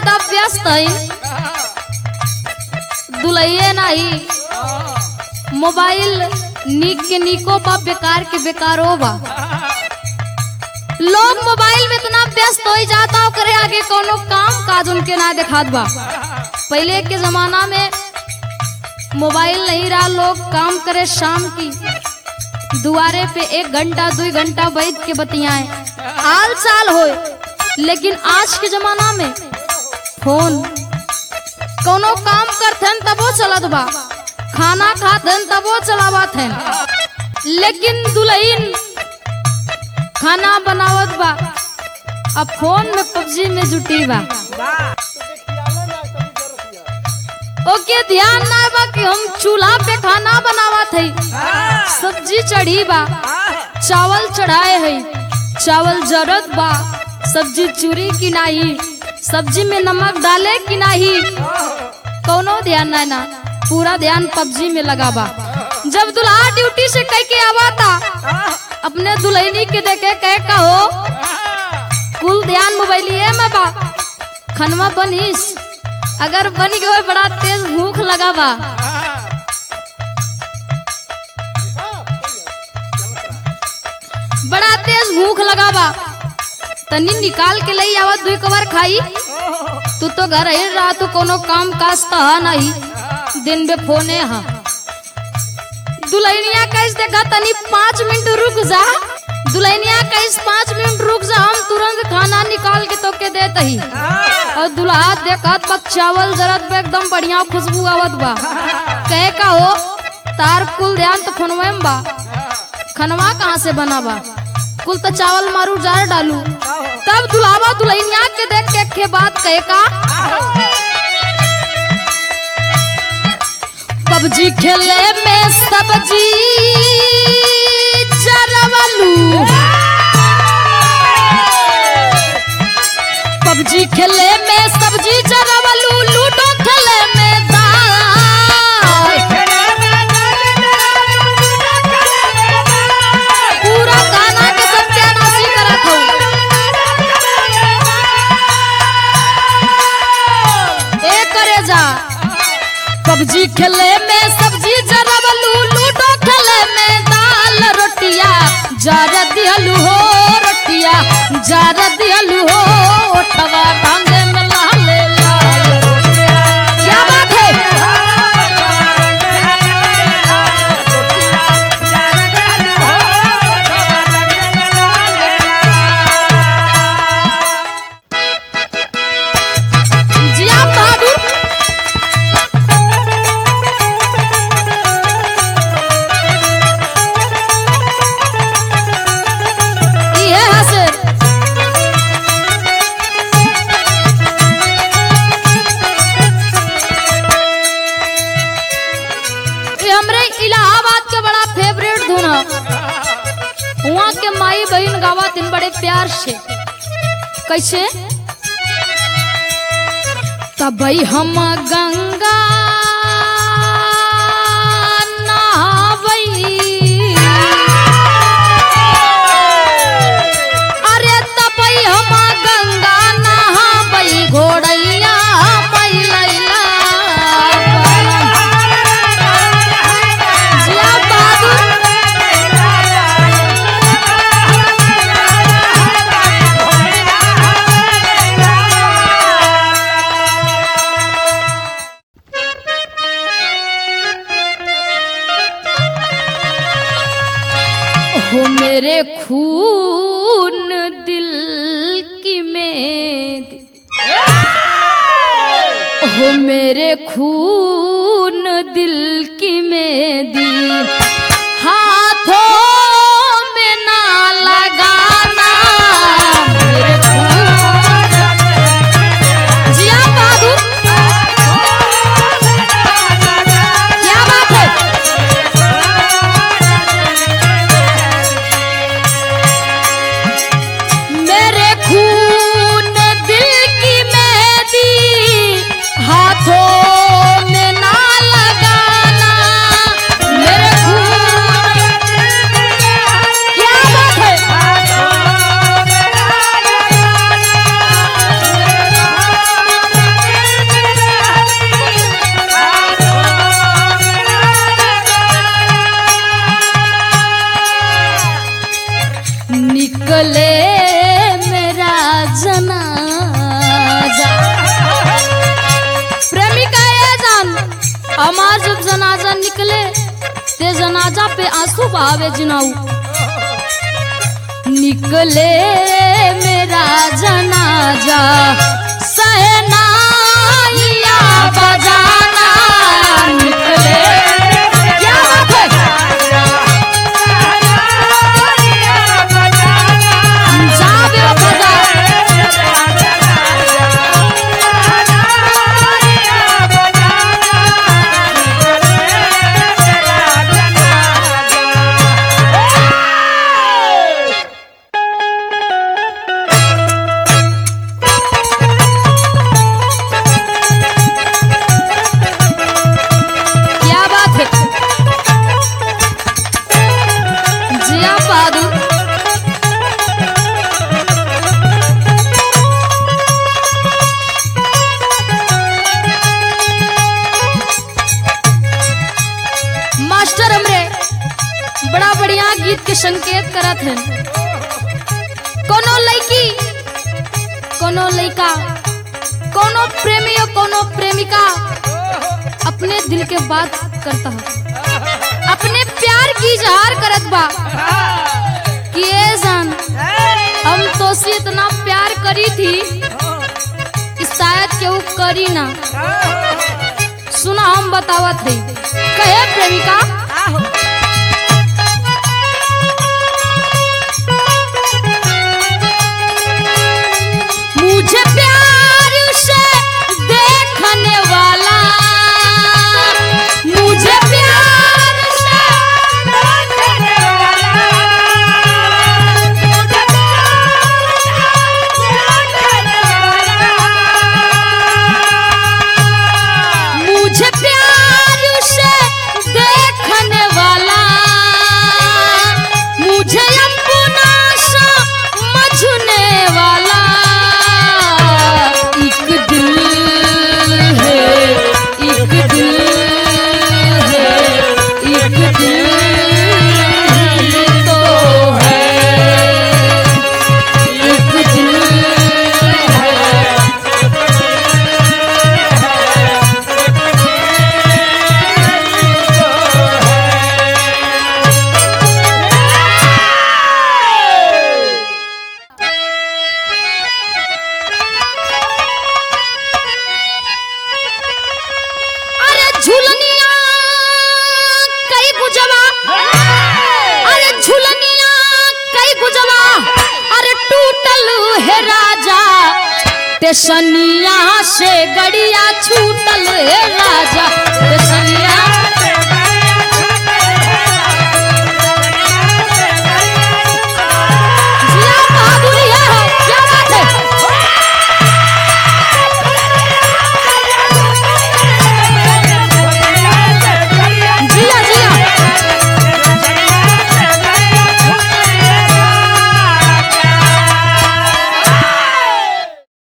इतना व्यस्त है दुलहिए नहीं मोबाइल नीक के नीको बा बेकार के बेकारो बा। लोग मोबाइल में इतना व्यस्त हो जाता हो करे आगे कोनो काम काज उनके ना दिखात बा। पहले के जमाना में मोबाइल नहीं रहा, लोग काम करे शाम की दुआरे पे 1 घंटा 2 घंटा बैठ के बतियाए हाल चाल होए। लेकिन आज के जमाना में फोन कोनो काम करथन तबो चलत बा, खाना खाथन तबो चलावत हैं। लेकिन दुल्हन खाना बनावत बा अब फोन में पबजी में जुटी बा। ओके ध्यान ना बा कि हम चूल्हा पे खाना बनावत है, सब्जी चढ़ी बा, चावल चढ़ाए है, चावल जरत बा, सब्जी चूरी की नहीं, सब्जी में नमक डाले कि नहीं, कोनो ध्यान ना, पूरा ध्यान पबजी में लगा बा। जब दुल्हा ड्यूटी से कह के आवा था अपने दुल्हनी के देखे कह कहो कुल ध्यान मोबाइलिए में बा, खनवा बनीस अगर बन गए बड़ा तेज भूख लगा बा। बड़ा तेज भूख लगा बा तनी निकाल के ले आवत 2 कवर खाई। तू तो घर ही रहा, तू कोनो काम काज तो है नहीं, दिन में फोने हा। दुल्हनिया कैसे देखा तनी 5 मिनट रुक जा, दुल्हनिया कैसे 5 मिनट रुक जा, हम तुरंत खाना निकाल के तो के देते ही। और दुल्हा देखत बा चावल जरत बा एकदम बढ़िया खुशबू आवत बा, कहे का हो तार कुल ध्यान तो फोनवे में बा, खनवा कहाँ से बना बा, कुल तो चावल मारू जार डालू। तब दुल्हावा दुल्हनिया के देख के बात कहे का पबजी खेले में सब्जी जरवलू, पबजी खेले में सब्जी जरवलू, लूडो खेले में दाल, पूरा गाना के सत्यानाशी करत हो। ए करे जा पबजी खेले में सब्जी जरवलू, लूडो खेले में दाल, रोटिया जार दिहलू हो, रोटिया जार दिहलू हो, ओठवा टांगे में लाल लाल। क्या बात है? जिया बहादुर वहाँ के माई बहन गावा दिन बड़े प्यार से कैसे तबई हम गंगा नहावई, अरे तबई हम गंगा नहावई, घोड़ैया मैलैला जिया बहादुर हो मेरे खून दिल की मेद, हो मेरे खून दिल की मेदी, हाथों में ना लगाना मेरे खून। जिया बहादुर क्या बात है? मेरे खून दिल की मेहंदी हाथों में ना लगाना, मेरे खून ते जनाजा पे आंसू बहावे जिनाऊ। निकले मेरा जनाजा सहनाइया बजाना, निकले क्या बात है, जावे बजा गीत के संकेत करत है। कोनो लड़की, कोनो लड़का, कोनो प्रेमी और कोनो प्रेमिका अपने दिल के बात करता है, अपने प्यार की इजहार करत बा कि ए जान हम तो से इतना प्यार करी थी कि शायद केहू करी ना। सुना हम बतावत है, कहे प्रेमिका मुझे प्यार से देखने वाला, मुझे प्यार से देखने वाला, मुझे प्यार से देखने वाला, मुझे अपना समझने वाला सनिया से गड़िया छूटल राजा, सनिया